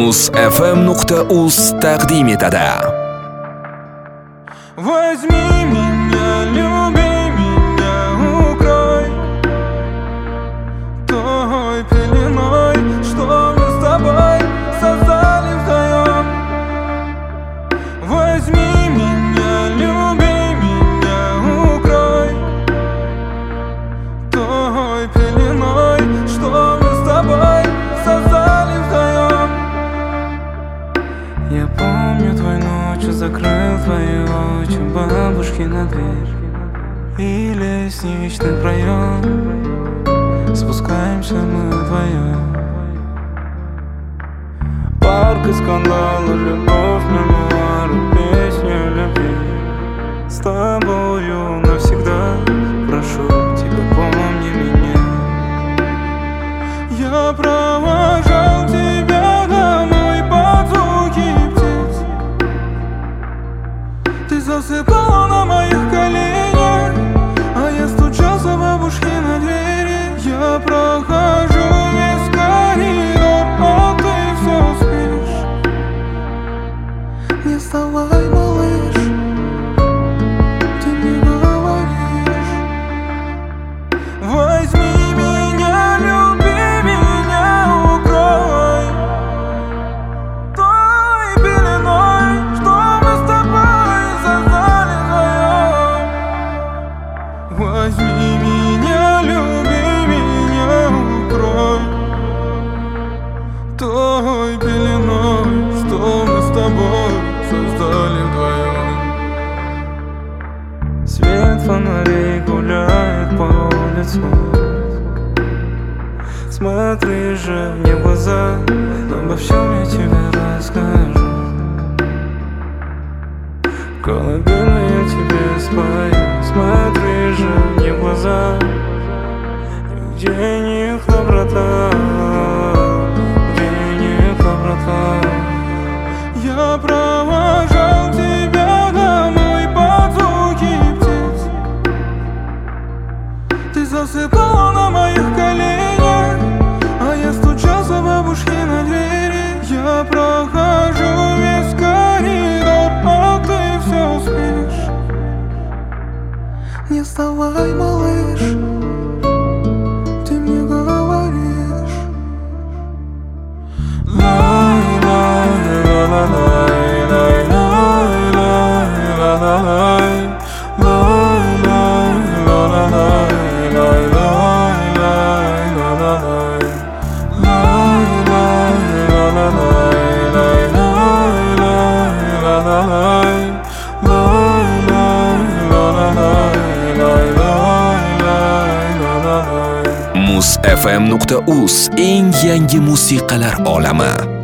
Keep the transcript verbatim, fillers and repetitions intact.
muz f m nuqta uz taqdim etadi. Возьми меня, люби меня, укрой той пеленой, что мы с тобой создали вдвоем. Возьми меня, люби меня, укрой той пеленой, что мы с тобой создали вдвоем. Я помню твою ночь, закрыл твои очи, бабушки на дверь и лестничный проем. Спускаемся мы вдвоем. Парк и скандалы, любовь, мемуары, песни о любви. С тобою навсегда, прошу тебя, помни меня. Я провожал тебя домой под звуки птиц. Ты засыпала на моих коленях, а я стучался бабушке на двери. Я прохожу весь коридор, а ты все спишь. Не вставай, малыш, ты мне говоришь. Возьми меня, люби меня, укрой той пеленой, что мы с тобой создали вдвоем. Возьми меня, люби меня, укрой той пеленой, что мы с тобой создали вдвоем. Свет фонарей гуляет по улицу. Смотри же мне в глаза, обо всем я тебе расскажу. Колыбельную я тебе спою. Смотри же мне в глаза, где них доброта, где них доброта. Я провожал тебя домой под звуки птиц. Ты засыпала на моих коленях, а я стучался бабушке на двери. Я прохожу весь коридор, а ты все спишь. Не вставай, малыш, ты мне говоришь. Лай, лай, ла, ла, лай, лай, лай, лай, ла, ла, лай. Лай, лай, ла, ла, лай, лай, лай, лай, ла, ла, лай. Лай, лай, ла, ла, лай, лай, лай, лай, ла, ла, лай. Лай, lay, la la lay, lay, lay, lay, la la lay. muz f m nuqta uz eng yangi musiqalar olami.